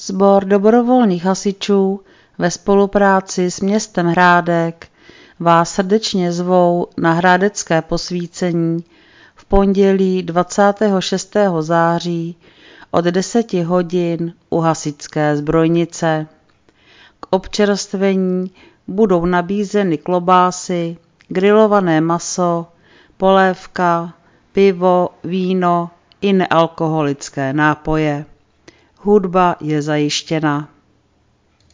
Sbor dobrovolných hasičů ve spolupráci s městem Hrádek vás srdečně zvou na hrádecké posvícení v pondělí 26. září od 10 hodin u hasičské zbrojnice. K občerstvení budou nabízeny klobásy, grilované maso, polévka, pivo, víno i nealkoholické nápoje. Hudba je zajištěna.